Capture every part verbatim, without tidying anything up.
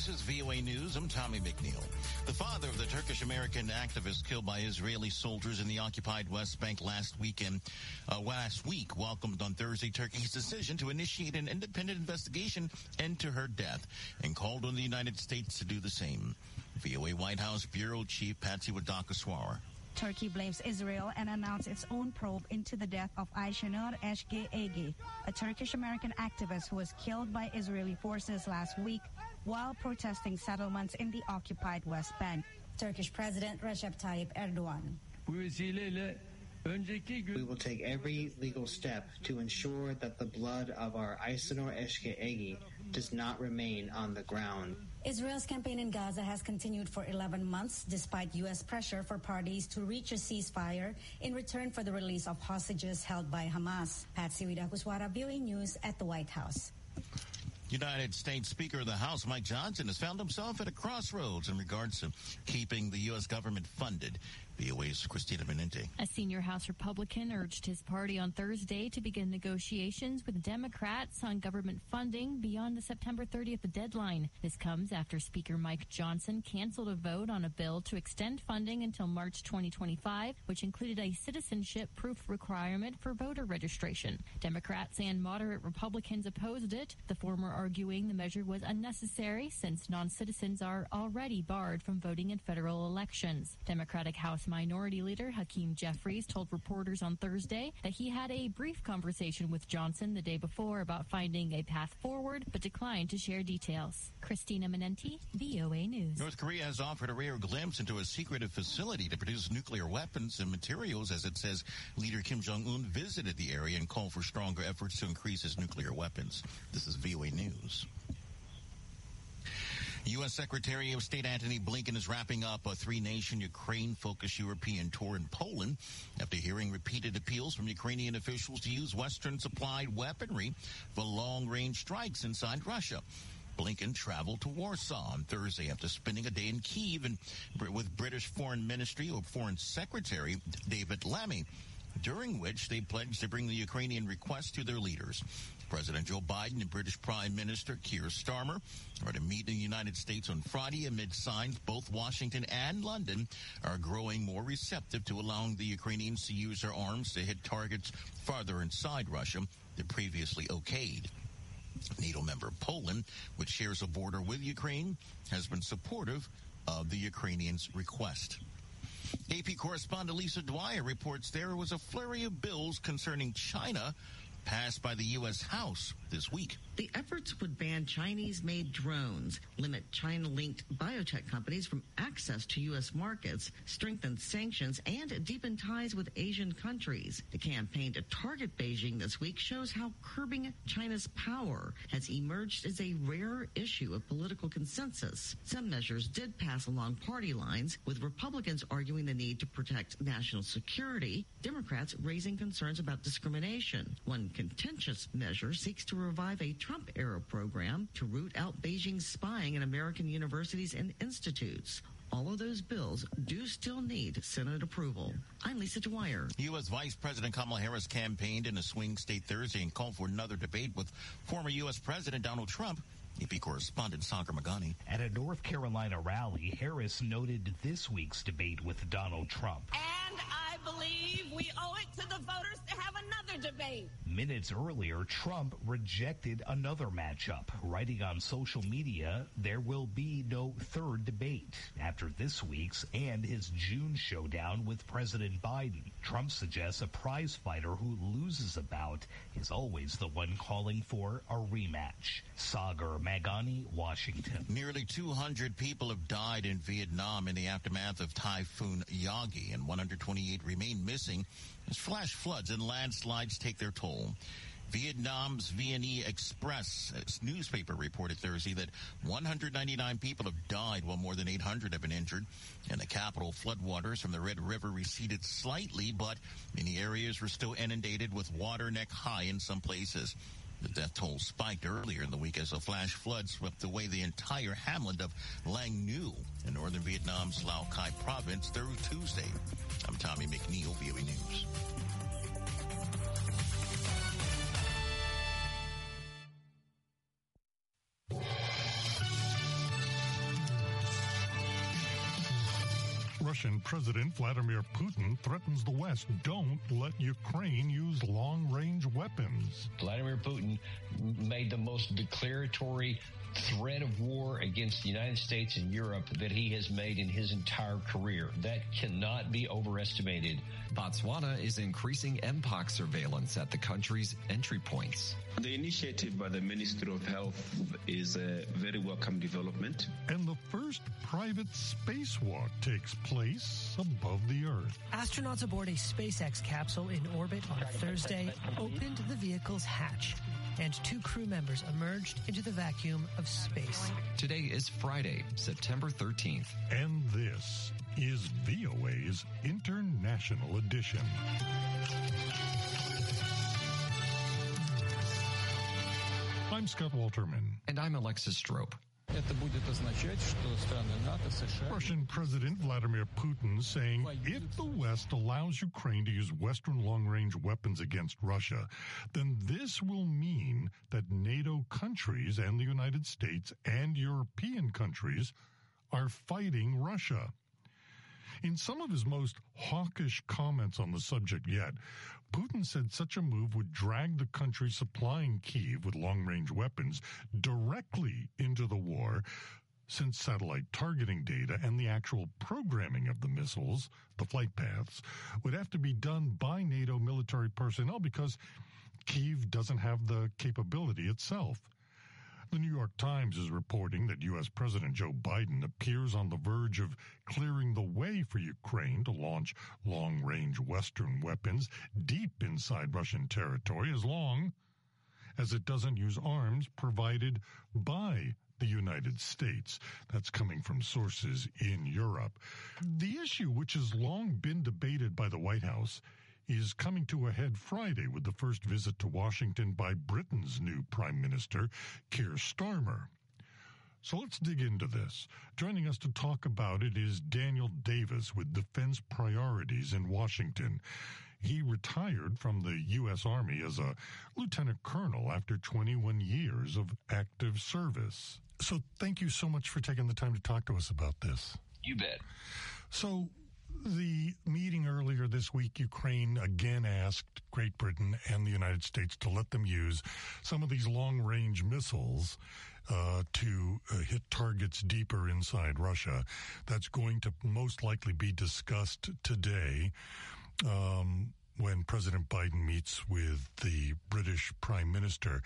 This is V O A News. I'm Tommy McNeil. The father of the Turkish-American activist killed by Israeli soldiers in the occupied West Bank last weekend, uh, last week, welcomed on Thursday Turkey's decision to initiate an independent investigation into her death and called on the United States to do the same. V O A White House Bureau Chief Patsy Wadakaswara. Turkey blames Israel and announced its own probe into the death of Ayşenur Eşkeğegi, a Turkish-American activist who was killed by Israeli forces last week while protesting settlements in the occupied West Bank. Turkish President Recep Tayyip Erdogan. We will take every legal step to ensure that the blood of our Ayşenur Eşkeğegi does not remain on the ground. Israel's campaign in Gaza has continued for eleven months despite U S pressure for parties to reach a ceasefire in return for the release of hostages held by Hamas. Patsy Wadakaswara, V O A News at the White House. United States Speaker of the House Mike Johnson has found himself at a crossroads in regards to keeping the U S government funded. V O A's Christina Menente. A senior House Republican urged his party on Thursday to begin negotiations with Democrats on government funding beyond the September thirtieth deadline. This comes after Speaker Mike Johnson canceled a vote on a bill to extend funding until March twenty twenty-five, which included a citizenship proof requirement for voter registration. Democrats and moderate Republicans opposed it, the former arguing the measure was unnecessary since non-citizens are already barred from voting in federal elections. Democratic House Minority Leader Hakeem Jeffries told reporters on Thursday that he had a brief conversation with Johnson the day before about finding a path forward, but declined to share details. Christina Menente, V O A News. North Korea has offered a rare glimpse into a secretive facility to produce nuclear weapons and materials, as it says leader Kim Jong-un visited the area and called for stronger efforts to increase his nuclear weapons. This is V O A News. U S. Secretary of State Antony Blinken is wrapping up a three-nation Ukraine-focused European tour in Poland after hearing repeated appeals from Ukrainian officials to use Western-supplied weaponry for long-range strikes inside Russia. Blinken traveled to Warsaw on Thursday after spending a day in Kyiv and with British Foreign Ministry or Foreign Secretary David Lammy, during which they pledged to bring the Ukrainian request to their leaders. President Joe Biden and British Prime Minister Keir Starmer are to meet in the United States on Friday amid signs both Washington and London are growing more receptive to allowing the Ukrainians to use their arms to hit targets farther inside Russia than previously okayed. NATO member Poland, which shares a border with Ukraine, has been supportive of the Ukrainians' request. A P correspondent Lisa Dwyer reports there was a flurry of bills concerning China passed by the U S. House this week. The efforts would ban Chinese-made drones, limit China-linked biotech companies from access to U S markets, strengthen sanctions, and deepen ties with Asian countries. The campaign to target Beijing this week shows how curbing China's power has emerged as a rare issue of political consensus. Some measures did pass along party lines, with Republicans arguing the need to protect national security, Democrats raising concerns about discrimination. One contentious measure seeks to revive a Trump-era program to root out Beijing's spying in American universities and institutes. All of those bills do still need Senate approval. I'm Lisa Dwyer. U S. Vice President Kamala Harris campaigned in a swing state Thursday and called for another debate with former U S. President Donald Trump. A P correspondent Sagar Magani. At a North Carolina rally, Harris noted this week's debate with Donald Trump. And I believe we owe it to the voters to have another debate. Minutes earlier, Trump rejected another matchup, writing on social media, there will be no third debate. After this week's and his June showdown with President Biden, Trump suggests a prize fighter who loses a bout is always the one calling for a rematch. Sagar Magani, Washington. Nearly two hundred people have died in Vietnam in the aftermath of Typhoon Yagi, and one hundred twenty-eight remain missing as flash floods and landslides take their toll. Vietnam's Vietnamese Express newspaper reported Thursday that one hundred ninety-nine people have died while more than eight hundred have been injured. In the capital, floodwaters from the Red River receded slightly, but many areas were still inundated with water neck high in some places. The death toll spiked earlier in the week as a flash flood swept away the entire hamlet of Lang Nu in northern Vietnam's Lao Cai province through Tuesday. I'm Tommy McNeil, V O A News. Russian President Vladimir Putin threatens the West. Don't let Ukraine use long-range weapons. Vladimir Putin made the most declaratory threat of war against the United States and Europe that he has made in his entire career. That cannot be overestimated. Botswana is increasing mpox surveillance at the country's entry points. The initiative by the Ministry of Health is a very welcome development. And the first private spacewalk takes place above the Earth. Astronauts aboard a SpaceX capsule in orbit on Thursday opened the vehicle's hatch, and two crew members emerged into the vacuum of space. Today is Friday, September thirteenth. And this is V O A's International Edition. I'm Scott Walterman. And I'm Alexis Strope. Russian President Vladimir Putin saying if the West allows Ukraine to use Western long-range weapons against Russia, then this will mean that NATO countries and the United States and European countries are fighting Russia. In some of his most hawkish comments on the subject yet, Putin said such a move would drag the country supplying Kyiv with long-range weapons directly into the war, since satellite targeting data and the actual programming of the missiles, the flight paths, would have to be done by NATO military personnel because Kyiv doesn't have the capability itself. The New York Times is reporting that U S President Joe Biden appears on the verge of clearing the way for Ukraine to launch long-range Western weapons deep inside Russian territory as long as it doesn't use arms provided by the United States. That's coming from sources in Europe. The issue, which has long been debated by the White House, is coming to a head Friday with the first visit to Washington by Britain's new Prime Minister, Keir Starmer. So let's dig into this. Joining us to talk about it is Daniel Davis with Defense Priorities in Washington. He retired from the U S Army as a lieutenant colonel after twenty-one years of active service. So thank you so much for taking the time to talk to us about this. You bet. So the meeting earlier this week, Ukraine again asked Great Britain and the United States to let them use some of these long-range missiles uh, to uh, hit targets deeper inside Russia. That's going to most likely be discussed today um, when President Biden meets with the British Prime Minister.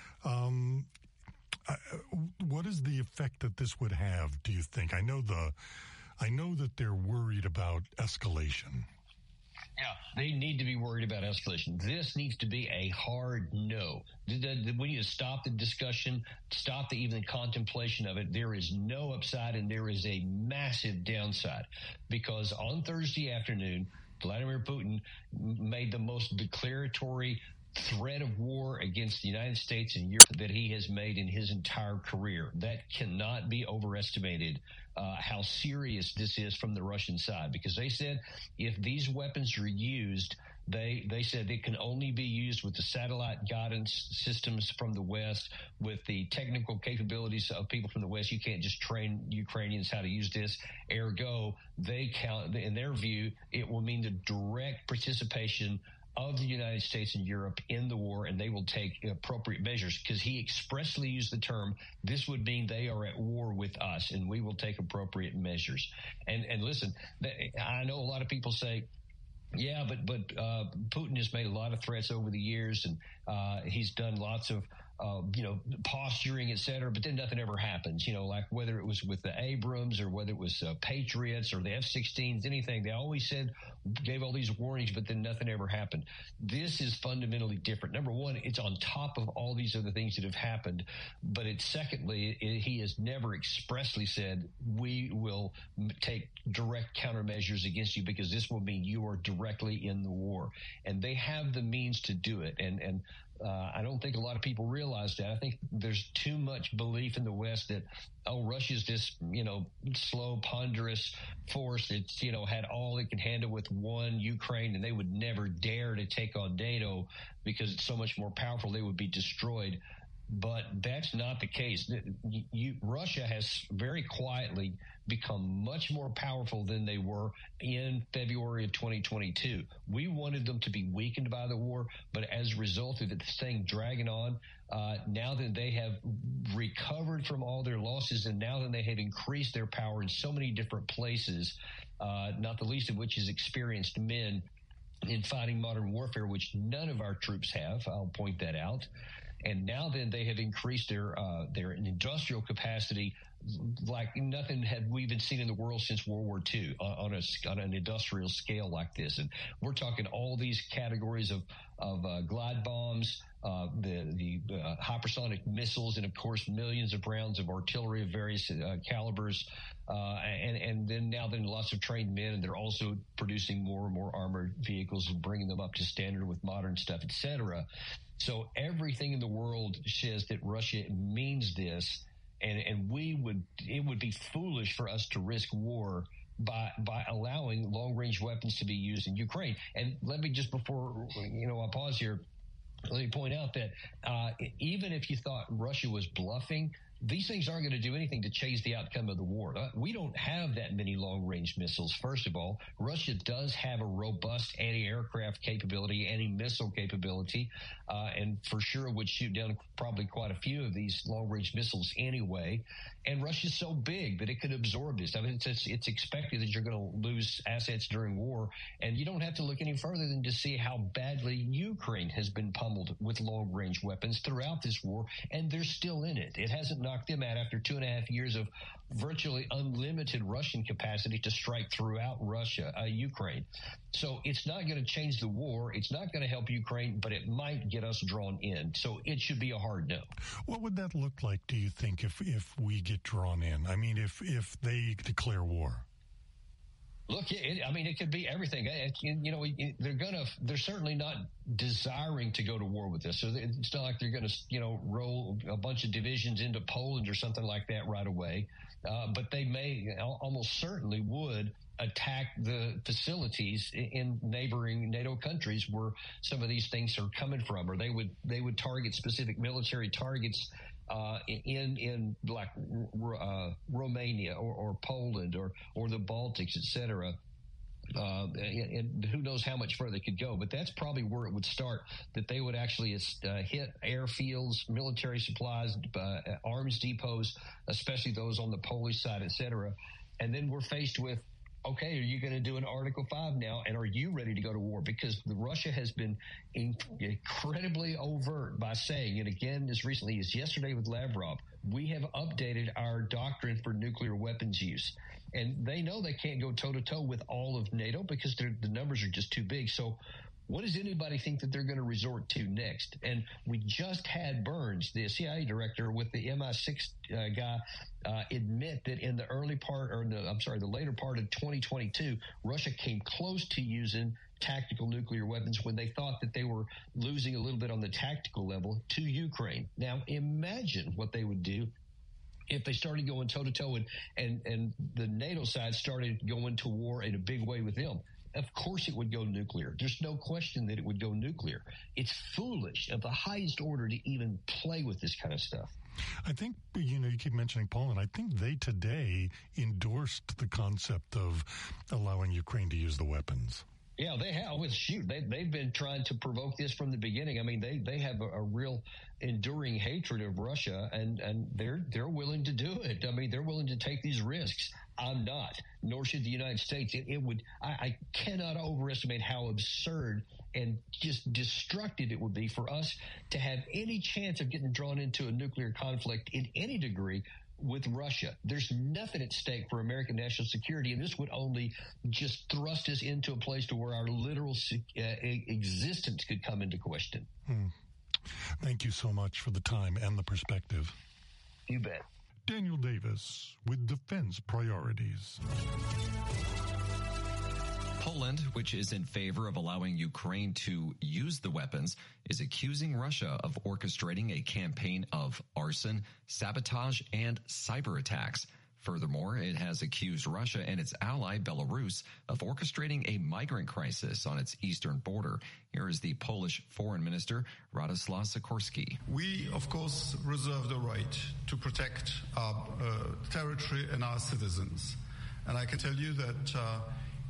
Um, uh, what is the effect that this would have, do you think? I know the I know that they're worried about escalation. Yeah, they need to be worried about escalation. This needs to be a hard no. We need to stop the discussion, stop the even the contemplation of it. There is no upside and there is a massive downside because on Thursday afternoon, Vladimir Putin made the most declaratory threat of war against the United States and Europe that he has made in his entire career. That cannot be overestimated. Uh, how serious this is from the Russian side, because they said if these weapons are used, they they said it can only be used with the satellite guidance systems from the West, with the technical capabilities of people from the West. You can't just train Ukrainians how to use this. Ergo, they count, in their view, it will mean the direct participation of the United States and Europe in the war, and they will take appropriate measures, because he expressly used the term, this would mean they are at war with us, and we will take appropriate measures. And and listen, I know a lot of people say, yeah, but but uh, Putin has made a lot of threats over the years, and uh, he's done lots of Uh, you know, posturing, et cetera, but then nothing ever happens, you know, like whether it was with the Abrams or whether it was uh, Patriots or the F sixteens, anything. They always said, gave all these warnings, but then nothing ever happened. This is fundamentally different. Number one, it's on top of all these other things that have happened. But it's secondly, it, he has never expressly said, we will m- take direct countermeasures against you because this will mean you are directly in the war. And they have the means to do it. And, and, Uh, I don't think a lot of people realize that. I think there's too much belief in the West that, oh, Russia's this, you know, slow, ponderous force that's, you know, had all it can handle with one Ukraine, and they would never dare to take on NATO because it's so much more powerful, they would be destroyed. But that's not the case. You, Russia has very quietly become much more powerful than they were in February of twenty twenty-two. We wanted them to be weakened by the war, but as a result of it, this thing dragging on, uh, now that they have recovered from all their losses and now that they have increased their power in so many different places, uh, not the least of which is experienced men in fighting modern warfare, which none of our troops have. I'll point that out. And now then they have increased their uh, their industrial capacity like nothing had we been seen in the world since World War Two uh, on a on an industrial scale like this. And we're talking all these categories of of uh, glide bombs, uh, the the uh, hypersonic missiles, and of course millions of rounds of artillery of various uh, calibers. Uh, and, and then now then lots of trained men, and they're also producing more and more armored vehicles and bringing them up to standard with modern stuff, et cetera. So everything in the world says that Russia means this, and, and we would, it would be foolish for us to risk war by, by allowing long range weapons to be used in Ukraine. And let me just before, you know, I pause here, let me point out that, uh, even if you thought Russia was bluffing, these things aren't going to do anything to change the outcome of the war. We don't have that many long-range missiles, first of all. Russia does have a robust anti-aircraft capability, anti-missile capability, uh, and for sure would shoot down probably quite a few of these long-range missiles anyway. And Russia's so big that it could absorb this. I mean, it's, it's, it's expected that you're going to lose assets during war, and you don't have to look any further than to see how badly Ukraine has been pummeled with long-range weapons throughout this war, and they're still in it. It hasn't knocked them out after two and a half years of virtually unlimited Russian capacity to strike throughout Russia, uh, Ukraine. So it's not going to change the war. It's not going to help Ukraine, but it might get us drawn in. So it should be a hard no. What would that look like, do you think, if, if we get drawn in? I mean, if, if they declare war? Look, it, I mean, it could be everything. It, you know, they're going to, they're certainly not desiring to go to war with this. So it's not like they're going to, you know, roll a bunch of divisions into Poland or something like that right away. Uh, but they may, almost certainly would attack the facilities in neighboring NATO countries where some of these things are coming from, or they would, they would target specific military targets Uh, in in like uh, Romania or, or Poland or or the Baltics, et cetera. Uh, and, and who knows how much further they could go, but that's probably where it would start, that they would actually uh, hit airfields, military supplies, uh, arms depots, especially those on the Polish side, et cetera. And then we're faced with, okay, are you going to do an Article five now, and are you ready to go to war? Because Russia has been incredibly overt by saying, and again, as recently as yesterday with Lavrov, we have updated our doctrine for nuclear weapons use. And they know they can't go toe-to-toe with all of NATO because the numbers are just too big. So what does anybody think that they're going to resort to next? And we just had Burns, the C I A director, with the M I six uh, guy, uh, admit that in the early part, or the, I'm sorry, the later part of twenty twenty-two, Russia came close to using tactical nuclear weapons when they thought that they were losing a little bit on the tactical level to Ukraine. Now, imagine what they would do if they started going toe-to-toe and, and, and the NATO side started going to war in a big way with them. Of course it would go nuclear. There's no question that it would go nuclear. It's foolish of the highest order to even play with this kind of stuff. I think, you know, you keep mentioning Poland. I think they today endorsed the concept of allowing Ukraine to use the weapons. Yeah, they have. With shoot, they they've been trying to provoke this from the beginning. I mean, they they have a, a real enduring hatred of Russia, and and they're they're willing to do it. I mean, they're willing to take these risks. I'm not, nor should the United States. It, it would. I, I cannot overestimate how absurd and just destructive it would be for us to have any chance of getting drawn into a nuclear conflict in any degree with Russia. There's nothing at stake for American national security, and this would only just thrust us into a place to where our literal uh, existence could come into question. Hmm. Thank you so much for the time and the perspective. You bet. Daniel Davis with Defense Priorities. Poland, which is in favor of allowing Ukraine to use the weapons, is accusing Russia of orchestrating a campaign of arson, sabotage, and cyber attacks. Furthermore, it has accused Russia and its ally Belarus of orchestrating a migrant crisis on its eastern border. Here is the Polish Foreign Minister, Radoslaw Sikorski. We, of course, reserve the right to protect our uh, territory and our citizens. And I can tell you that uh,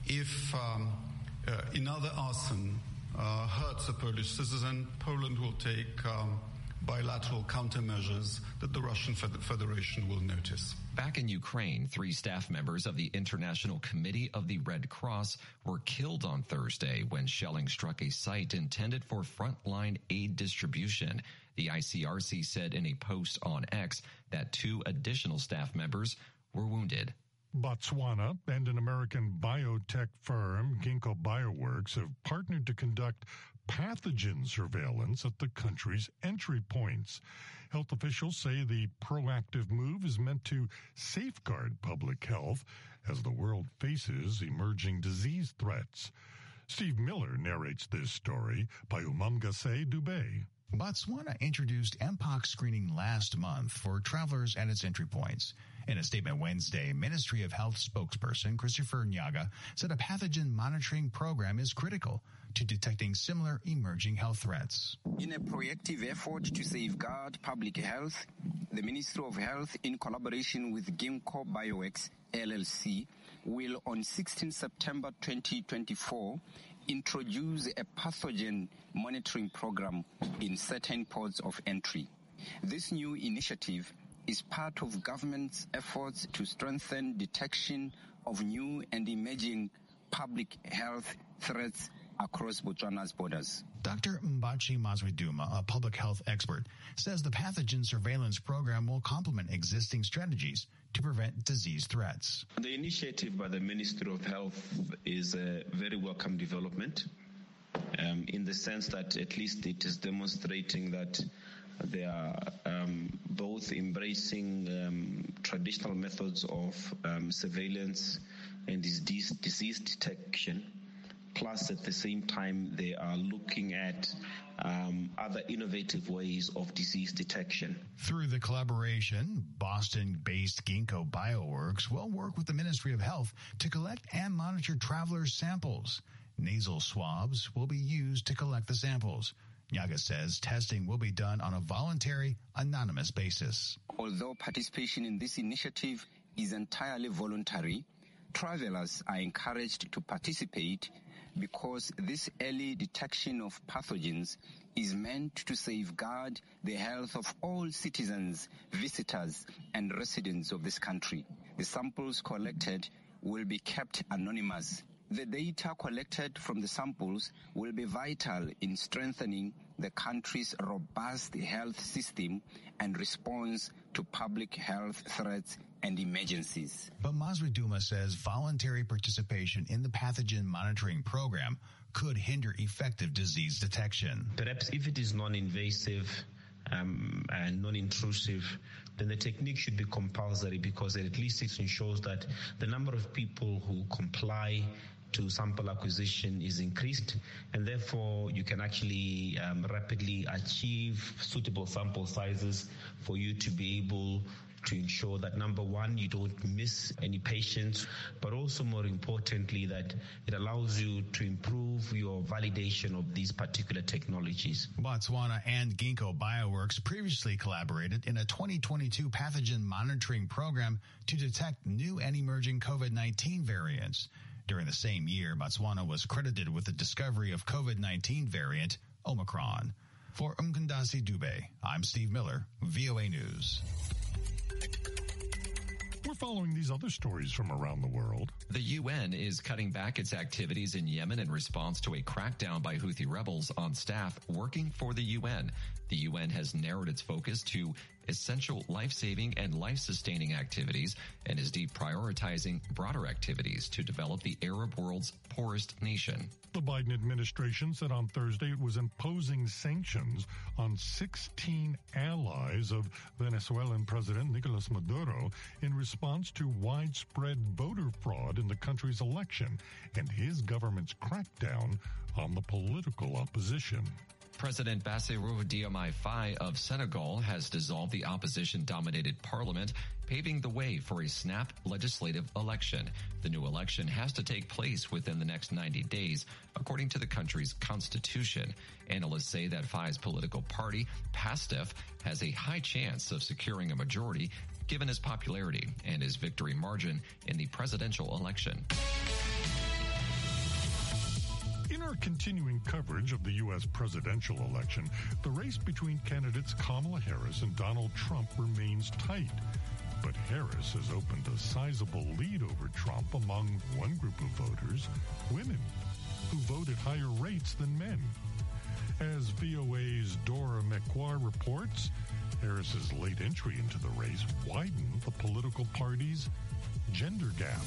if um, uh, another arson uh, hurts a Polish citizen, Poland will take um, bilateral countermeasures that the Russian Federation will notice. Back in Ukraine, three staff members of the International Committee of the Red Cross were killed on Thursday when shelling struck a site intended for frontline aid distribution. The I C R C said in a post on X that two additional staff members were wounded. Botswana and an American biotech firm, Ginkgo Bioworks, have partnered to conduct pathogen surveillance at the country's entry points. Health officials say the proactive move is meant to safeguard public health as the world faces emerging disease threats. Steve Miller narrates this story by Umamgase Dubé. Botswana introduced Mpox screening last month for travelers at its entry points. In a statement Wednesday, Ministry of Health spokesperson Christopher Nyaga said a pathogen monitoring program is critical to detecting similar emerging health threats. In a proactive effort to safeguard public health, the Ministry of Health, in collaboration with Ginkgo Bioworks, L L C, will on sixteenth September twenty twenty-four introduce a pathogen monitoring program in certain ports of entry. This new initiative is part of government's efforts to strengthen detection of new and emerging public health threats across Botswana's borders. Doctor Mbachi Mazwiduma, a public health expert, says the pathogen surveillance program will complement existing strategies to prevent disease threats. The initiative by the Ministry of Health is a very welcome development um, in the sense that at least it is demonstrating that they are um, both embracing um, traditional methods of um, surveillance and disease, disease detection. Plus, at the same time, they are looking at um, other innovative ways of disease detection. Through the collaboration, Boston-based Ginkgo Bioworks will work with the Ministry of Health to collect and monitor travelers' samples. Nasal swabs will be used to collect the samples. Nyaga says testing will be done on a voluntary, anonymous basis. Although participation in this initiative is entirely voluntary, travelers are encouraged to participate because this early detection of pathogens is meant to safeguard the health of all citizens, visitors, and residents of this country. The samples collected will be kept anonymous. The data collected from the samples will be vital in strengthening the country's robust health system and response to public health threats and emergencies. But Mazwiduma says voluntary participation in the pathogen monitoring program could hinder effective disease detection. Perhaps if it is non-invasive um, and non-intrusive, then the technique should be compulsory because at least it ensures that the number of people who comply to sample acquisition is increased, and therefore you can actually um, rapidly achieve suitable sample sizes for you to be able to ensure that, number one, you don't miss any patients, but also more importantly that it allows you to improve your validation of these particular technologies. Botswana and Ginkgo Bioworks previously collaborated in a twenty twenty-two pathogen monitoring program to detect new and emerging COVID nineteen variants. During the same year, Botswana was credited with the discovery of COVID nineteen variant Omicron. For Umkandasi Dube, I'm Steve Miller, V O A News. We're following these other stories from around the world. The U N is cutting back its activities in Yemen in response to a crackdown by Houthi rebels on staff working for the U N. The U N has narrowed its focus to essential life-saving and life-sustaining activities and is deprioritizing broader activities to develop the Arab world's poorest nation. The Biden administration said on Thursday it was imposing sanctions on sixteen allies of Venezuelan President Nicolas Maduro in response to widespread voter fraud in the country's election and his government's crackdown on the political opposition. President Bassirou Diomaye Faye of Senegal has dissolved the opposition-dominated parliament, paving the way for a snap legislative election. The new election has to take place within the next ninety days, according to the country's constitution. Analysts say that Faye's political party, PASTEF, has a high chance of securing a majority given his popularity and his victory margin in the presidential election. In our continuing coverage of the U S presidential election, the race between candidates Kamala Harris and Donald Trump remains tight. But Harris has opened a sizable lead over Trump among one group of voters, women, who vote at higher rates than men. As V O A's Dora McQuarrie reports, Harris's late entry into the race widened the political party's gender gap.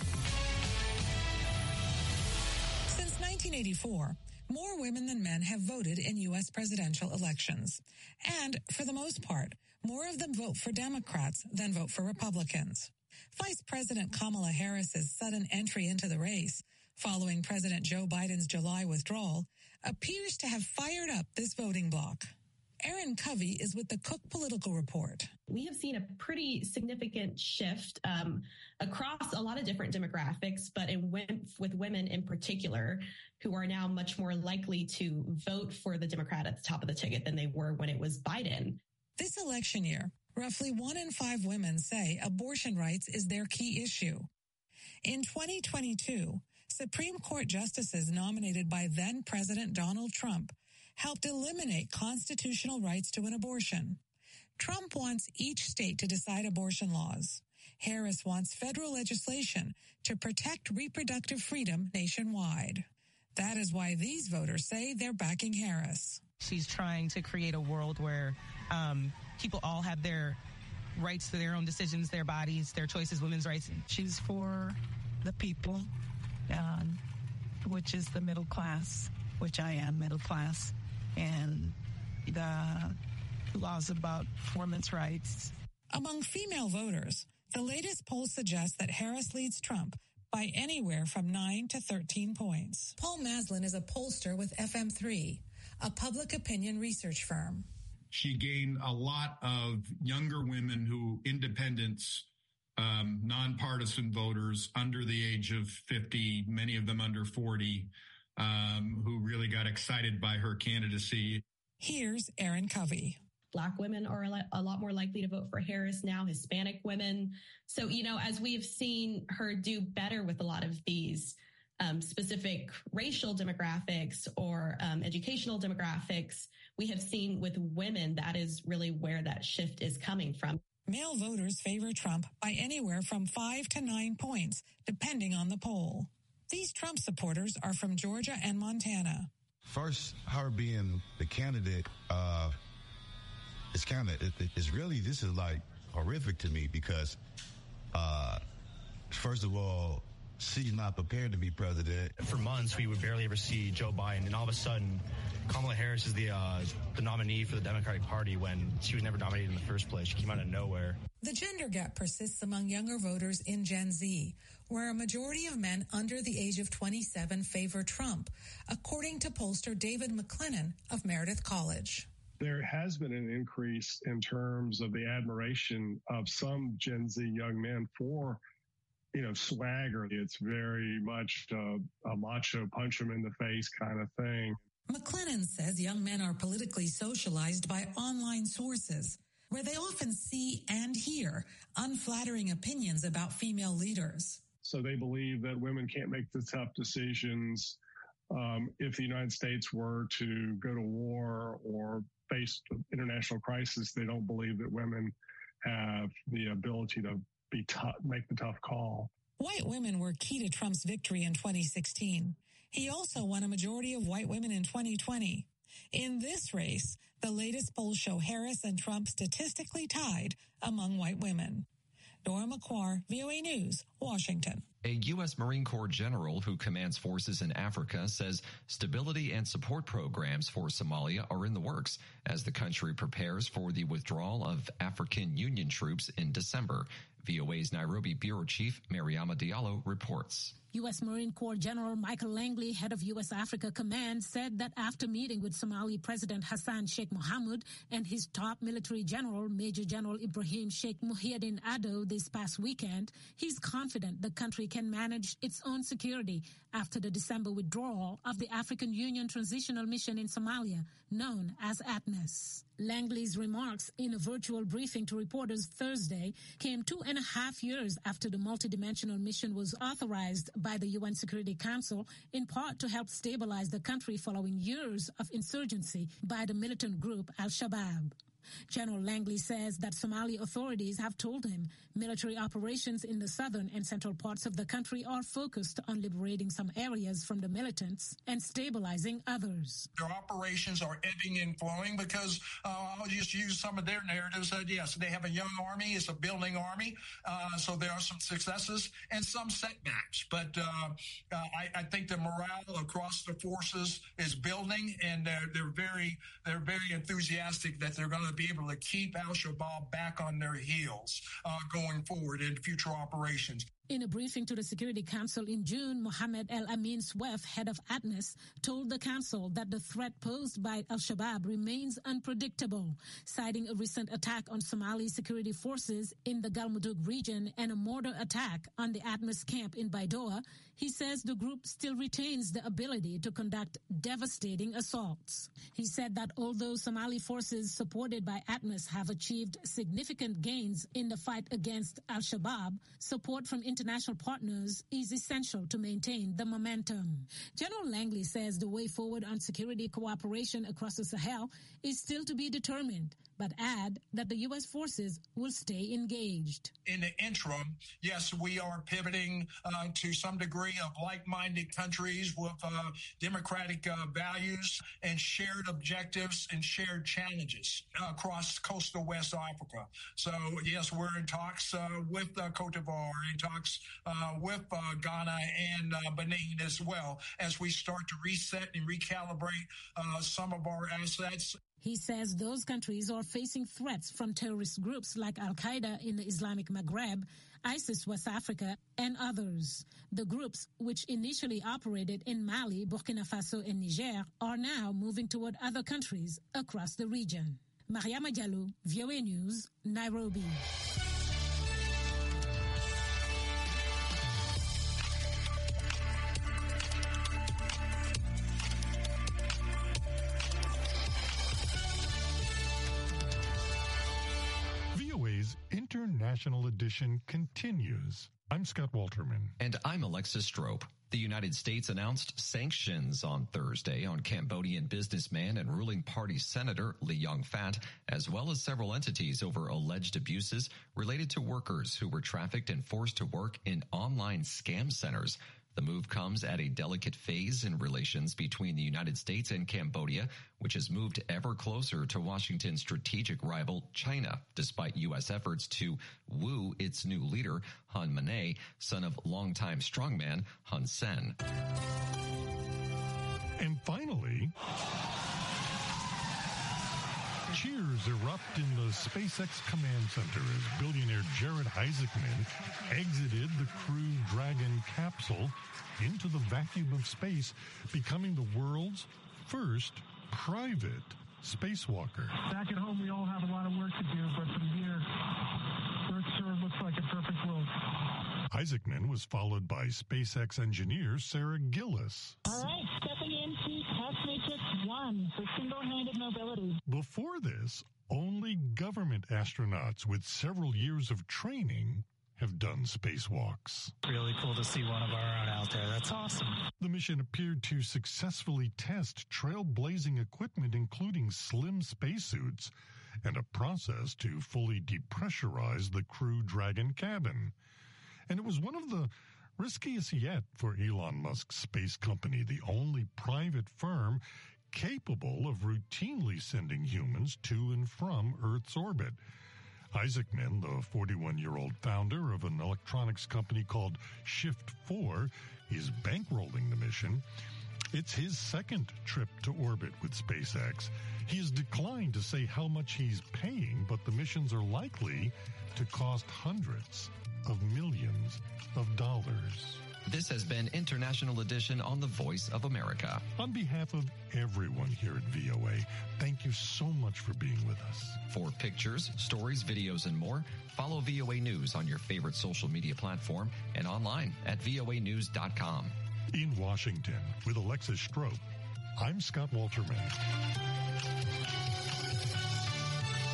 Since nineteen eighty-four, more women than men have voted in U S presidential elections. And for the most part, more of them vote for Democrats than vote for Republicans. Vice President Kamala Harris's sudden entry into the race, following President Joe Biden's July withdrawal, appears to have fired up this voting bloc. Erin Covey is with the Cook Political Report. We have seen a pretty significant shift um, across a lot of different demographics, but in with women in particular, who are now much more likely to vote for the Democrat at the top of the ticket than they were when it was Biden. This election year, roughly one in five women say abortion rights is their key issue. In twenty twenty-two, Supreme Court justices nominated by then-President Donald Trump helped eliminate constitutional rights to an abortion. Trump wants each state to decide abortion laws. Harris wants federal legislation to protect reproductive freedom nationwide. That is why these voters say they're backing Harris. She's trying to create a world where um, people all have their rights to their own decisions, their bodies, their choices, women's rights. She's for the people, um, which is the middle class, which I am middle class. And the laws about women's rights. Among female voters, the latest poll suggests that Harris leads Trump by anywhere from nine to thirteen points. Paul Maslin is a pollster with F M three, a public opinion research firm. She gained a lot of younger women who, independents, um, nonpartisan voters under the age of fifty, many of them under forty, Um, who really got excited by her candidacy. Here's Erin Covey. Black women are a lot more likely to vote for Harris now, Hispanic women. So, you know, as we've seen her do better with a lot of these um, specific racial demographics or um, educational demographics, we have seen with women, that is really where that shift is coming from. Male voters favor Trump by anywhere from five to nine points, depending on the poll. These Trump supporters are from Georgia and Montana. First, her being the candidate, uh, it's kind of, it, it's really, this is like horrific to me because, uh, first of all, she's not prepared to be president. For months, we would barely ever see Joe Biden, and all of a sudden, Kamala Harris is the uh, the nominee for the Democratic Party when she was never nominated in the first place. She came out of nowhere. The gender gap persists among younger voters in Gen Z, where a majority of men under the age of twenty-seven favor Trump, according to pollster David McLennan of Meredith College. There has been an increase in terms of the admiration of some Gen Z young men for, you know, swagger. It's very much uh, a macho punch him in the face kind of thing. McLennan says young men are politically socialized by online sources, where they often see and hear unflattering opinions about female leaders. So they believe that women can't make the tough decisions. Um, if the United States were to go to war or face international crisis, they don't believe that women have the ability to be tough, make the tough call. White women were key to Trump's victory in twenty sixteen. He also won a majority of white women in twenty twenty. In this race, the latest polls show Harris and Trump statistically tied among white women. Dora McQuarrie, V O A News, Washington. A U S Marine Corps general who commands forces in Africa says stability and support programs for Somalia are in the works as the country prepares for the withdrawal of African Union troops in December. V O A's Nairobi bureau chief Mariama Diallo reports. U S Marine Corps General Michael Langley, head of U S Africa Command, said that after meeting with Somali President Hassan Sheikh Mohamud and his top military general, Major General Ibrahim Sheikh Muhyiddin Ado, this past weekend, he's confident the country can manage its own security after the December withdrawal of the African Union Transitional Mission in Somalia, known as ATMIS. Langley's remarks in a virtual briefing to reporters Thursday came two and a half years after the multidimensional mission was authorized by the U N Security Council, in part to help stabilize the country following years of insurgency by the militant group Al-Shabaab. General Langley says that Somali authorities have told him military operations in the southern and central parts of the country are focused on liberating some areas from the militants and stabilizing others. Their operations are ebbing and flowing because uh, I'll just use some of their narratives. Uh, yes, they have a young army. It's a building army. Uh, so there are some successes and some setbacks. But uh, uh, I, I think the morale across the forces is building, and they're, they're very they're very enthusiastic that they're going to be able to keep Al-Shabaab back on their heels uh, going forward in future operations. In a briefing to the Security Council in June, Mohammed El-Amin Swef, head of ATMIS, told the council that the threat posed by Al-Shabaab remains unpredictable, citing a recent attack on Somali security forces in the Galmudug region and a mortar attack on the ATMIS camp in Baidoa. He says the group still retains the ability to conduct devastating assaults. He said that although Somali forces supported by ATMIS have achieved significant gains in the fight against Al-Shabaab, support from international partners is essential to maintain the momentum. General Langley says the way forward on security cooperation across the Sahel is still to be determined, but add that the U S forces will stay engaged. In the interim, yes, we are pivoting uh, to some degree of like-minded countries with uh, democratic uh, values and shared objectives and shared challenges across coastal West Africa. So, yes, we're in talks uh, with uh, Cote d'Ivoire, in talks uh, with uh, Ghana and uh, Benin as well, as we start to reset and recalibrate uh, some of our assets. He says those countries are facing threats from terrorist groups like Al-Qaeda in the Islamic Maghreb, ISIS West Africa, and others. The groups, which initially operated in Mali, Burkina Faso, and Niger, are now moving toward other countries across the region. Mariama Diallo, V O A News, Nairobi. International Edition continues. I'm Scott Walterman. And I'm Alexis Strope. The United States announced sanctions on Thursday on Cambodian businessman and ruling party Senator Lee Yong-fat, as well as several entities over alleged abuses related to workers who were trafficked and forced to work in online scam centers. The move comes at a delicate phase in relations between the United States and Cambodia, which has moved ever closer to Washington's strategic rival, China, despite U S efforts to woo its new leader, Hun Manet, son of longtime strongman Hun Sen. And finally, cheers erupt in the SpaceX Command Center as billionaire Jared Isaacman exited the Crew Dragon capsule into the vacuum of space, becoming the world's first private spacewalker. Back at home, we all have a lot of work to do, but from here, Earth sure looks like a perfect world. Isaacman was followed by SpaceX engineer Sarah Gillis. All right, stepping into test matrix one for single-handed mobility. Before this, only government astronauts with several years of training have done spacewalks. Really cool to see one of our own out there. That's awesome. The mission appeared to successfully test trailblazing equipment, including slim spacesuits and a process to fully depressurize the Crew Dragon cabin. And it was one of the riskiest yet for Elon Musk's space company, the only private firm capable of routinely sending humans to and from Earth's orbit. Isaacman, the forty-one-year-old founder of an electronics company called Shift four, is bankrolling the mission. It's his second trip to orbit with SpaceX. He has declined to say how much he's paying, but the missions are likely to cost hundreds of millions of dollars. This has been International Edition on the Voice of America. On behalf of everyone here at V O A, thank you so much for being with us. For pictures, stories, videos, and more, follow V O A News on your favorite social media platform and online at V O A news dot com. In Washington, with Alexis Strope, I'm Scott Walterman.